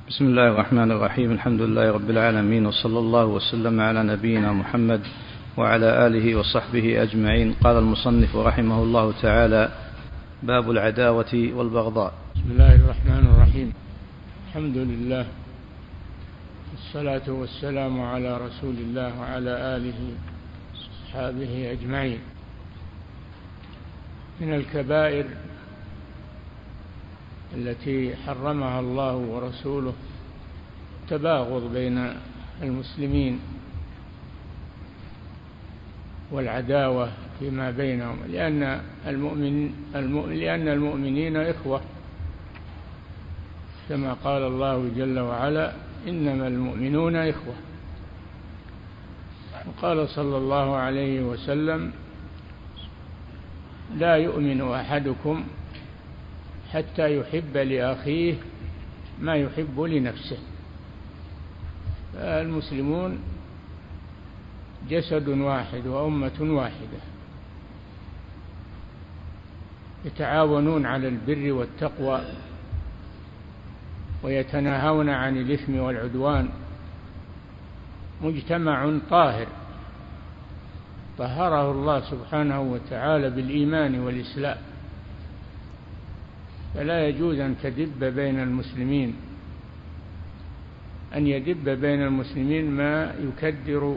بسم الله الرحمن الرحيم. الحمد لله رب العالمين، وصلى الله وسلم على نبينا محمد وعلى آله وصحبه أجمعين. قال المصنف رحمه الله تعالى: باب العداوة والبغضاء. بسم الله الرحمن الرحيم. الحمد لله والصلاة والسلام على رسول الله وعلى آله وصحبه أجمعين. من الكبائر التي حرمها الله ورسوله التباغض بين المسلمين والعداوة فيما بينهم، لأن المؤمنين إخوة، كما قال الله جل وعلا: إنما المؤمنون إخوة. وقال صلى الله عليه وسلم: لا يؤمن أحدكم حتى يحب لأخيه ما يحب لنفسه. المسلمون جسد واحد وأمة واحدة، يتعاونون على البر والتقوى ويتناهون عن الإثم والعدوان، مجتمع طاهر طهره الله سبحانه وتعالى بالإيمان والإسلام، فلا يجوز أن تدب بين المسلمين، أن يدب بين المسلمين ما يكدر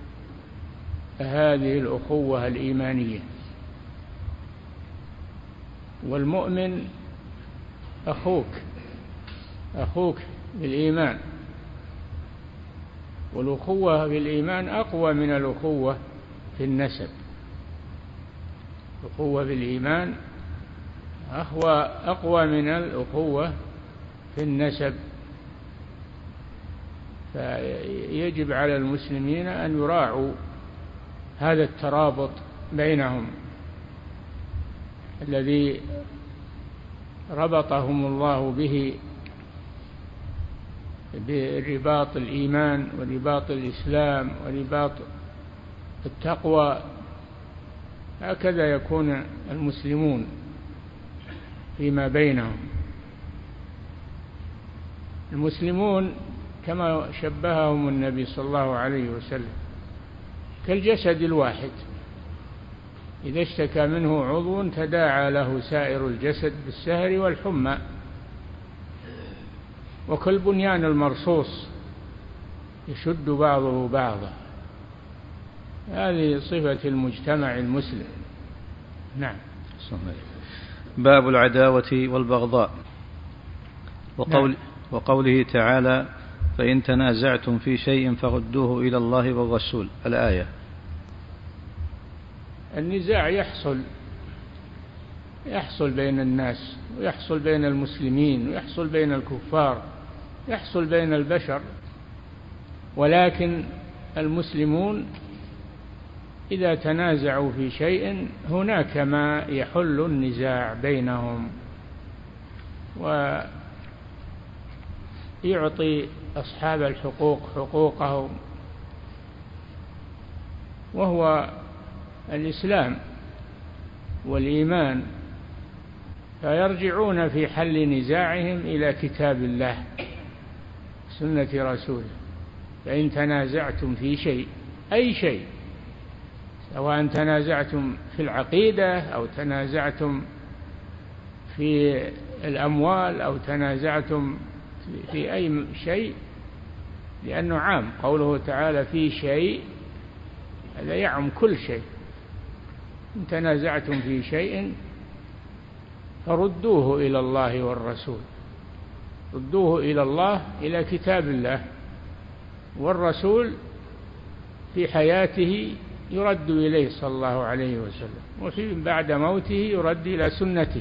هذه الأخوة الإيمانية. والمؤمن أخوك بالإيمان، والأخوة بالإيمان أقوى من الأخوة في النسب. الأخوة بالإيمان أقوى من الأخوة في النسب، فيجب على المسلمين أن يراعوا هذا الترابط بينهم الذي ربطهم الله به برباط الإيمان ورباط الإسلام ورباط التقوى. هكذا يكون المسلمون فيما بينهم. المسلمون كما شبههم النبي صلى الله عليه وسلم كالجسد الواحد، إذا اشتكى منه عضو تداعى له سائر الجسد بالسهر والحمى، وكالبنيان المرصوص يشد بعضه بعضا. هذه صفة المجتمع المسلم. نعم. باب العداوة والبغضاء. وقوله تعالى: فإن تنازعتم في شيء فردوه إلى الله والرسول، الآية. النزاع يحصل بين الناس، ويحصل بين المسلمين، ويحصل بين الكفار، يحصل بين البشر، ولكن المسلمون إذا تنازعوا في شيء هناك ما يحل النزاع بينهم، ويعطي أصحاب الحقوق حقوقهم، وهو الإسلام والإيمان، فيرجعون في حل نزاعهم إلى كتاب الله سنة رسوله. فإن تنازعتم في شيء، أي شيء، سواء تنازعتم في العقيدة أو تنازعتم في الأموال أو تنازعتم في أي شيء، لأنه عام. قوله تعالى في شيء، هذا يعم كل شيء. إن تنازعتم في شيء فردوه إلى الله والرسول، ردوه إلى الله، إلى كتاب الله، والرسول في حياته يرد إليه صلى الله عليه وسلم، وفي بعد موته يرد إلى سنته.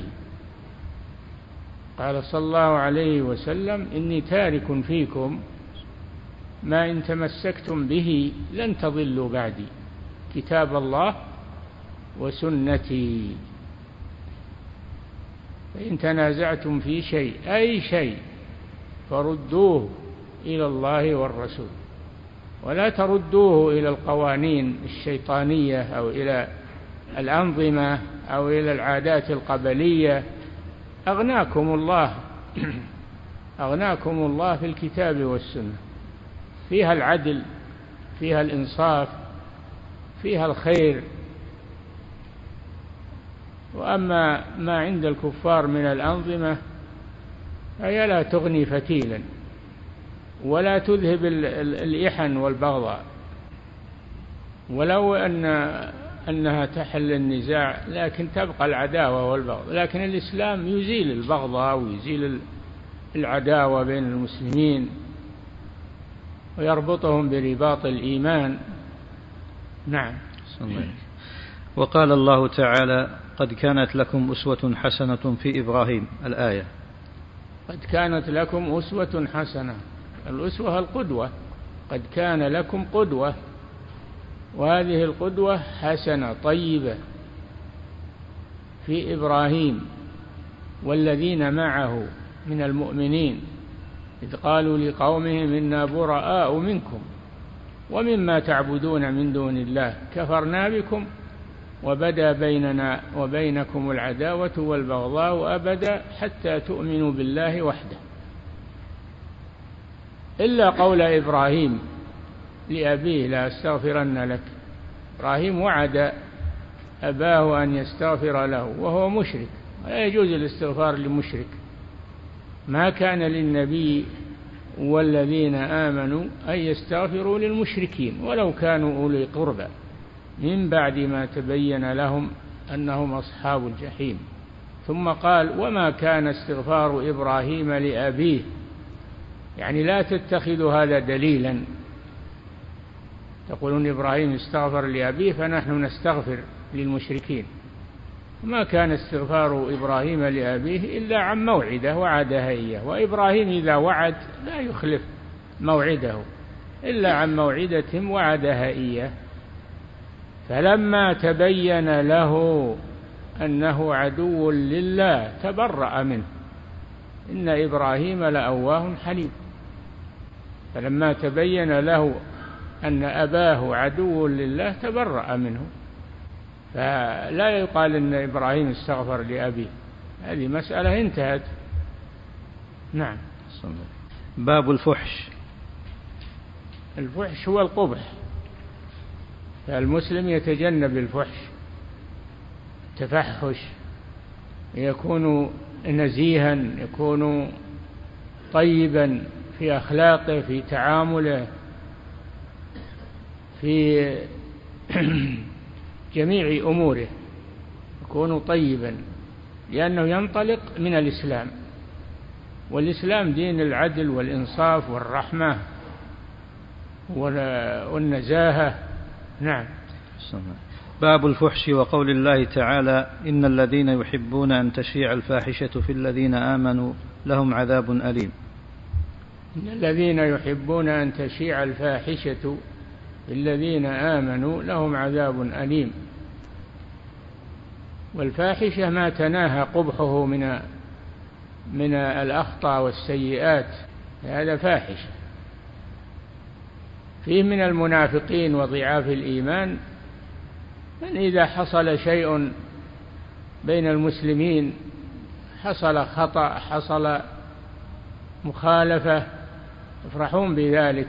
قال صلى الله عليه وسلم: إني تارك فيكم ما إن تمسكتم به لن تضلوا بعدي، كتاب الله وسنتي. فإن تنازعتم في شيء، أي شيء، فردوه إلى الله والرسول، ولا تردوه إلى القوانين الشيطانية أو إلى الأنظمة أو إلى العادات القبلية. أغناكم الله أغناكم الله في الكتاب والسنة، فيها العدل، فيها الإنصاف، فيها الخير. وأما ما عند الكفار من الأنظمة فهي لا تغني فتيلا ولا تذهب الإحن والبغضاء، ولو أنها تحل النزاع لكن تبقى العداوة والبغض. لكن الإسلام يزيل البغضاء ويزيل العداوة بين المسلمين ويربطهم برباط الإيمان. نعم. وقال الله تعالى: قد كانت لكم أسوة حسنة في إبراهيم. الآية. قد كانت لكم أسوة حسنة، الأسوة القدوة، قد كان لكم قدوة، وهذه القدوة حسنة طيبة في إبراهيم والذين معه من المؤمنين إذ قالوا لقومهم إنا براء منكم ومما تعبدون من دون الله كفرنا بكم وبدا بيننا وبينكم العداوة والبغضاء أبدا حتى تؤمنوا بالله وحده، إلا قول إبراهيم لأبيه لا أستغفرن لك. إبراهيم وعد أباه أن يستغفر له وهو مشرك، لا يجوز الاستغفار لمشرك. ما كان للنبي والذين آمنوا أن يستغفروا للمشركين ولو كانوا أولي قربى من بعد ما تبين لهم أنهم أصحاب الجحيم. ثم قال: وما كان استغفار إبراهيم لأبيه، يعني لا تتخذوا هذا دليلا تقولون إبراهيم استغفر لأبيه فنحن نستغفر للمشركين. ما كان استغفار إبراهيم لأبيه إلا عن موعدة وعدها إياه، وإبراهيم إذا وعد لا يخلف موعده إلا عن موعدة وعدها إياه. فلما تبين له أنه عدو لله تبرأ منه، إن إبراهيم لأواه حليم. فلما تبين له أن أباه عدو لله تبرأ منه، فلا يقال أن إبراهيم استغفر لأبيه، هذه مسألة انتهت. نعم. باب الفحش. الفحش هو القبح، فالمسلم يتجنب الفحش، التفحش، يكون نزيها، يكون طيبا في أخلاقه، في تعامله، في جميع أموره يكون طيبا، لأنه ينطلق من الإسلام، والإسلام دين العدل والإنصاف والرحمة والنزاهة. نعم. باب الفحش وقول الله تعالى: إن الذين يحبون أن تشيع الفاحشة في الذين آمنوا لهم عذاب أليم. إن الذين يحبون أن تشيع الفاحشة في الذين آمنوا لهم عذاب أليم. والفاحشة ما تناهى قبحه من الأخطاء والسيئات، هذا فاحشة. فيه من المنافقين وضعاف الإيمان من إذا حصل شيء بين المسلمين، حصل خطأ، حصل مخالفة، يفرحون بذلك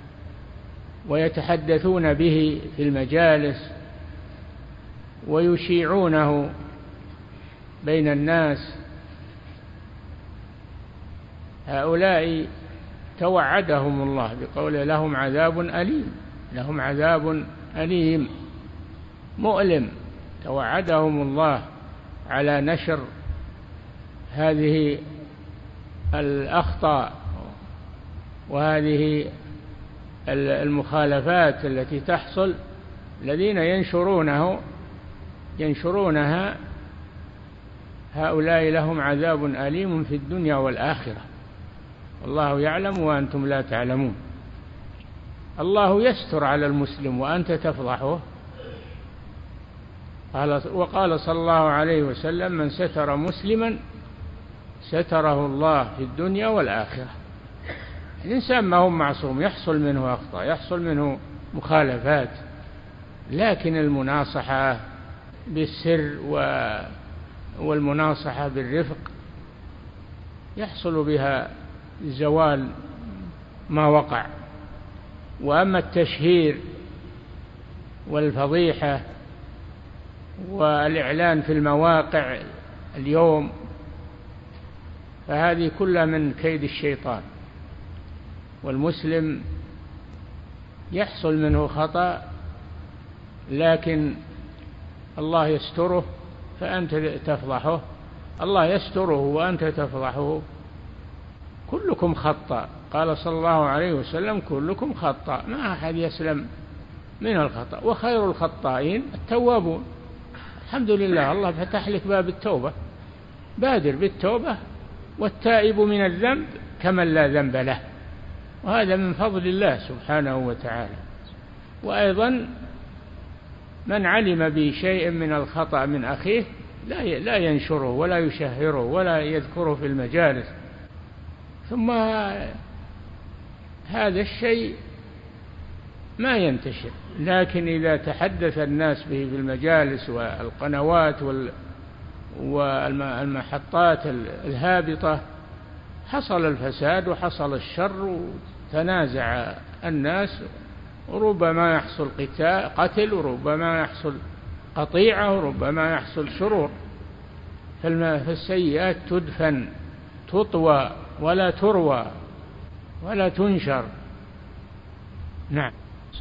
ويتحدثون به في المجالس ويشيعونه بين الناس. هؤلاء توعدهم الله بقوله لهم عذاب أليم، لهم عذاب أليم مؤلم. توعدهم الله على نشر هذه الأخطاء وهذه المخالفات التي تحصل. الذين ينشرونها هؤلاء لهم عذاب أليم في الدنيا والآخرة، والله يعلم وأنتم لا تعلمون. الله يستر على المسلم وأنت تفضحه. وقال صلى الله عليه وسلم: من ستر مسلما ستره الله في الدنيا والآخرة. الإنسان ما هو معصوم، يحصل منه أخطاء، يحصل منه مخالفات، لكن المناصحة بالسر والمناصحة بالرفق يحصل بها زوال ما وقع. وأما التشهير والفضيحة والإعلان في المواقع اليوم فهذه كلها من كيد الشيطان. والمسلم يحصل منه خطأ لكن الله يستره فأنت تفضحه، الله يستره وأنت تفضحه. كلكم خطأ، قال صلى الله عليه وسلم كلكم خطأ، ما أحد يسلم من الخطأ، وخير الخطائين التوابون. الحمد لله الله فتح لك باب التوبة، بادر بالتوبة، والتائب من الذنب كمن لا ذنب له، وهذا من فضل الله سبحانه وتعالى. وأيضا من علم بشيء من الخطأ من أخيه لا ينشره ولا يشهره ولا يذكره في المجالس. ثم هذا الشيء ما ينتشر، لكن إذا تحدث الناس به في المجالس والقنوات والمحطات الهابطة حصل الفساد وحصل الشر، وتنازع الناس، وربما يحصل قتل، وربما يحصل قطيعة، وربما يحصل شرور. فالسيئات تدفن، تطوى ولا تروى ولا تنشر. نعم.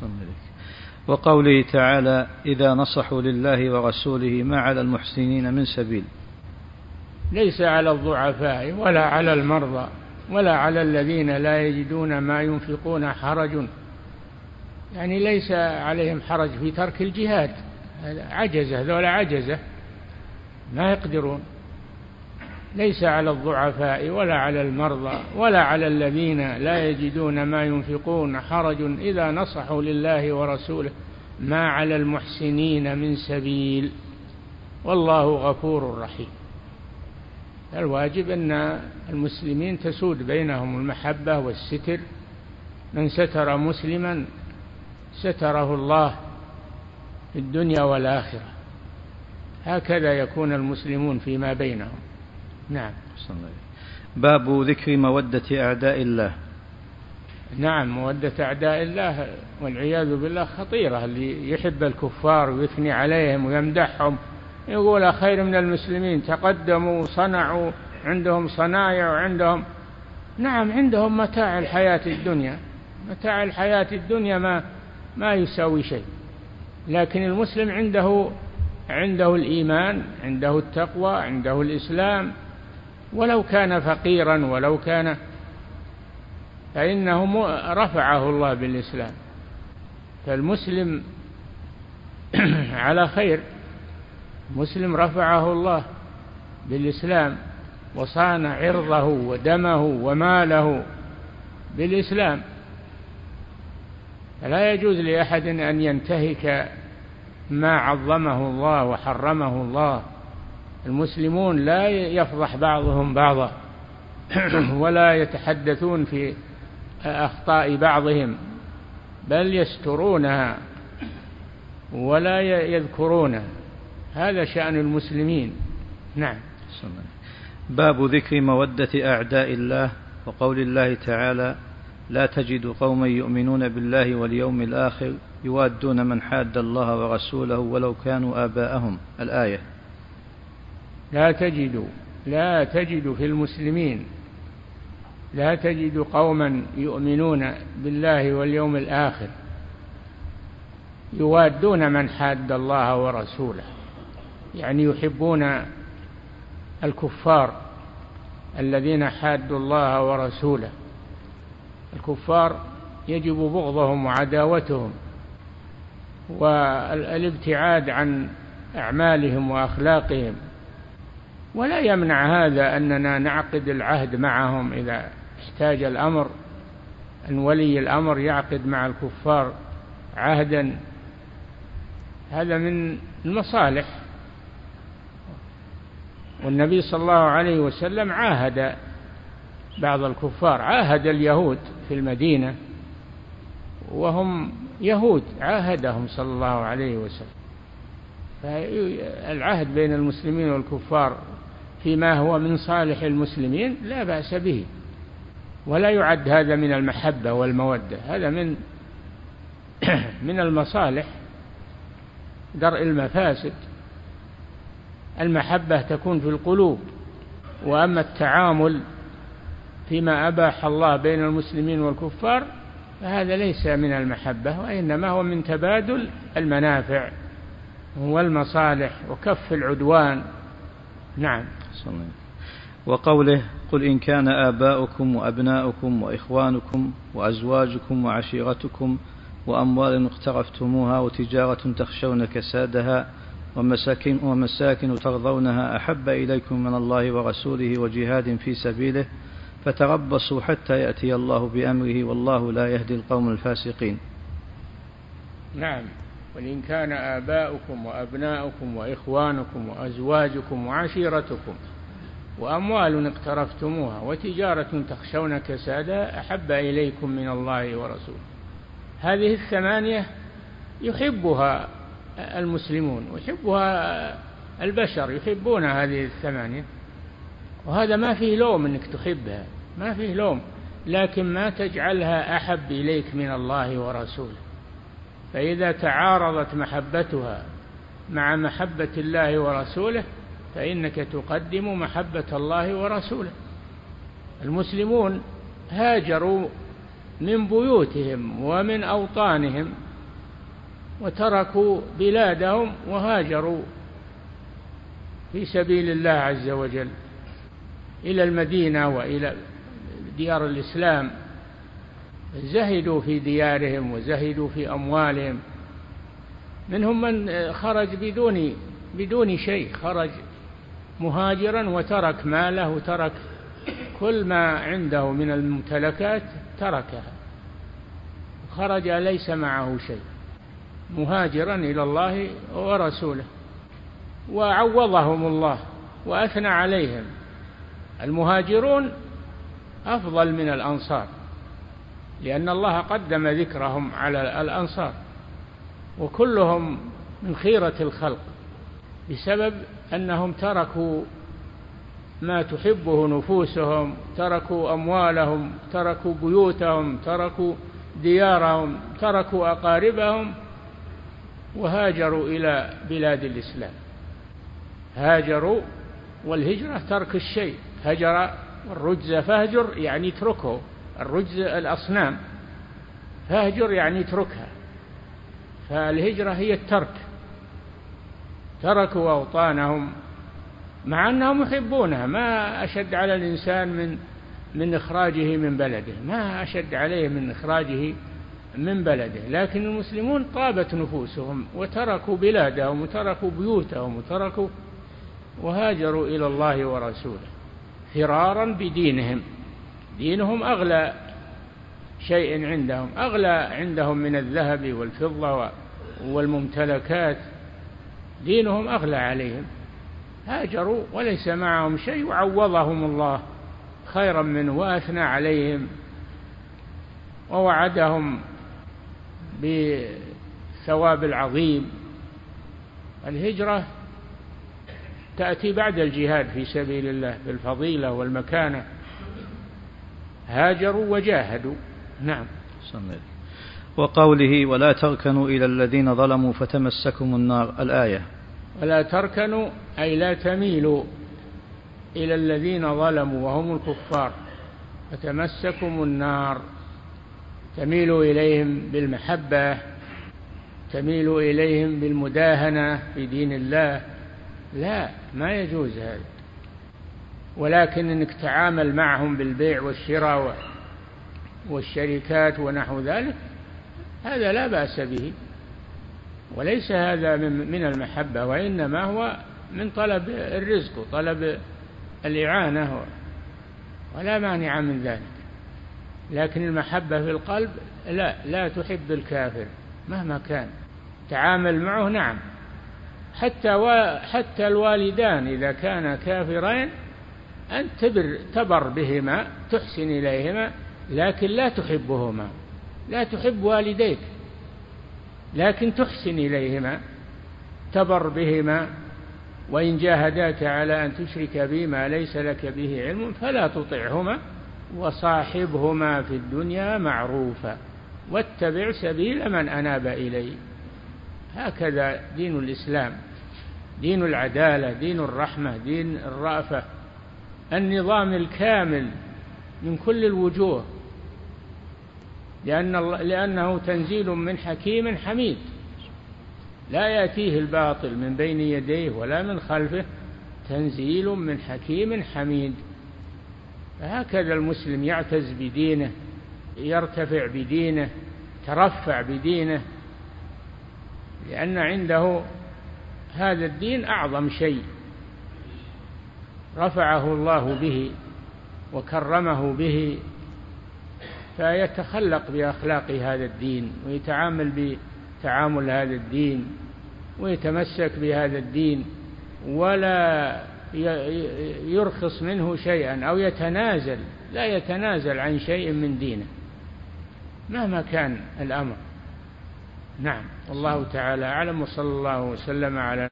وقوله تعالى إذا نصحوا لله ورسوله ما على المحسنين من سبيل. ليس على الضعفاء ولا على المرضى ولا على الذين لا يجدون ما ينفقون حرج، يعني ليس عليهم حرج في ترك الجهاد، عجزة، ذولا عجزة ما يقدرون. ليس على الضعفاء ولا على المرضى ولا على الذين لا يجدون ما ينفقون حرج إذا نصحوا لله ورسوله ما على المحسنين من سبيل والله غفور رحيم. الواجب أن المسلمين تسود بينهم المحبة والستر، من ستر مسلما ستره الله في الدنيا والآخرة، هكذا يكون المسلمون فيما بينهم. نعم. باب ذكر مودة أعداء الله. نعم، مودة أعداء الله والعياذ بالله خطيرة. اللي يحب الكفار ويثني عليهم ويمدحهم، يقول خير من المسلمين، تقدموا وصنعوا، عندهم صنايع وعندهم، نعم عندهم متاع الحياة الدنيا، متاع الحياة الدنيا ما يساوي شيء، لكن المسلم عنده الإيمان، عنده التقوى، عنده الإسلام، ولو كان فقيرا ولو كان، فإنه رفعه الله بالإسلام. فالمسلم على خير، مسلم رفعه الله بالإسلام وصان عرضه ودمه وماله بالإسلام. فلا يجوز لأحد أن ينتهك ما عظمه الله وحرمه الله. المسلمون لا يفضح بعضهم بعضا ولا يتحدثون في أخطاء بعضهم، بل يسترونها ولا يذكرونها، هذا شأن المسلمين. نعم. باب ذكر مودة أعداء الله، وقول الله تعالى لا تجد قوما يؤمنون بالله واليوم الآخر يوادون من حاد الله ورسوله ولو كانوا آباءهم، الآية. لا تجد في المسلمين، لا تجد قوما يؤمنون بالله واليوم الآخر يوادون من حاد الله ورسوله، يعني يحبون الكفار الذين حادوا الله ورسوله. الكفار يجب بغضهم وعداوتهم والابتعاد عن أعمالهم وأخلاقهم، ولا يمنع هذا أننا نعقد العهد معهم إذا احتاج الأمر، أن ولي الأمر يعقد مع الكفار عهدا، هذا من المصالح. والنبي صلى الله عليه وسلم عاهد بعض الكفار، عاهد اليهود في المدينة وهم يهود، عاهدهم صلى الله عليه وسلم. فالعهد بين المسلمين والكفار فيما هو من صالح المسلمين لا بأس به. ولا يعد هذا من المحبة والمودة، هذا من المصالح، درء المفاسد. المحبة تكون في القلوب، وأما التعامل فيما أباح الله بين المسلمين والكفار فهذا ليس من المحبة، وإنما هو من تبادل المنافع والمصالح وكف العدوان. نعم. وقوله قل إن كان آباؤكم وأبناؤكم وإخوانكم وأزواجكم وعشيرتكم وأموال اقترفتموها وتجارة تخشون كسادها ومساكن ترضونها أحب إليكم من الله ورسوله وجهاد في سبيله فتربصوا حتى يأتي الله بأمره والله لا يهدي القوم الفاسقين. نعم. وإن كان آباؤكم وأبناؤكم وإخوانكم وأزواجكم وعشيرتكم وأموال اقترفتموها وتجارة تخشون كسادها أحب إليكم من الله ورسوله. هذه الثمانية يحبها المسلمون ويحبها البشر، يحبون هذه الثمانية، وهذا ما فيه لوم أنك تحبها، ما فيه لوم، لكن ما تجعلها أحب إليك من الله ورسوله. فإذا تعارضت محبتها مع محبة الله ورسوله فإنك تقدم محبة الله ورسوله. المسلمون هاجروا من بيوتهم ومن أوطانهم وتركوا بلادهم وهاجروا في سبيل الله عز وجل إلى المدينة وإلى ديار الإسلام، زهدوا في ديارهم وزهدوا في أموالهم. منهم من خرج بدون شيء، خرج مهاجرا وترك ماله وترك كل ما عنده من الممتلكات تركها، خرج ليس معه شيء، مهاجرا إلى الله ورسوله، وعوضهم الله وأثنى عليهم. المهاجرون أفضل من الأنصار، لأن الله قدم ذكرهم على الأنصار، وكلهم من خيرة الخلق بسبب أنهم تركوا ما تحبه نفوسهم، تركوا أموالهم، تركوا بيوتهم، تركوا ديارهم، تركوا أقاربهم وهاجروا إلى بلاد الإسلام. هاجروا، والهجرة ترك الشيء، هجر والرجز فاهجر يعني اتركه، الرجز الأصنام، فاهجر يعني اتركها. فالهجرة هي الترك، تركوا أوطانهم مع أنهم يحبونها. ما أشد على الإنسان من إخراجه من بلده، ما أشد عليه من إخراجه من بلده، لكن المسلمون طابت نفوسهم وتركوا بلادهم وتركوا بيوتهم وهاجروا إلى الله ورسوله فرارا بدينهم. دينهم أغلى شيء عندهم، أغلى عندهم من الذهب والفضة والممتلكات، دينهم أغلى عليهم. هاجروا وليس معهم شيء وعوضهم الله خيرا منه وأثنى عليهم ووعدهم بالثواب العظيم. الهجرة تأتي بعد الجهاد في سبيل الله بالفضيلة والمكانة. هاجروا وجاهدوا. نعم. وقوله ولا تركنوا إلى الذين ظلموا فتمسكم النار، الآية. ولا تركنوا أي لا تميلوا إلى الذين ظلموا وهم الكفار فتمسكم النار، تميلوا إليهم بالمحبة، تميلوا إليهم بالمداهنة في دين الله، لا، ما يجوز هذا. ولكن إنك تعامل معهم بالبيع والشراء والشركات ونحو ذلك هذا لا بأس به، وليس هذا من المحبة، وإنما هو من طلب الرزق وطلب الإعانة، ولا مانع من ذلك. لكن المحبة في القلب لا تحب الكافر مهما كان، تعامل معه. نعم، حتى الوالدان إذا كانا كافرين أن تبر بهما، تحسن إليهما، لكن لا تحبهما. لا تحب والديك لكن تحسن إليهما، تبر بهما. وإن جاهداك على أن تشرك بي ما ليس لك به علم فلا تطعهما وصاحبهما في الدنيا معروفا واتبع سبيل من أناب إلي. هكذا دين الإسلام، دين العدالة، دين الرحمة، دين الرأفة، النظام الكامل من كل الوجوه، لأنه تنزيل من حكيم حميد، لا يأتيه الباطل من بين يديه ولا من خلفه، تنزيل من حكيم حميد. فهكذا المسلم يعتز بدينه، يرتفع بدينه، ترفع بدينه، لأن عنده هذا الدين أعظم شيء رفعه الله به وكرمه به، فيتخلق بأخلاق هذا الدين ويتعامل بتعامل هذا الدين ويتمسك بهذا الدين، ولا يرخص منه شيئا أو يتنازل، لا يتنازل عن شيء من دينه مهما كان الأمر. نعم، والله تعالى أعلم، وصلى الله وسلم على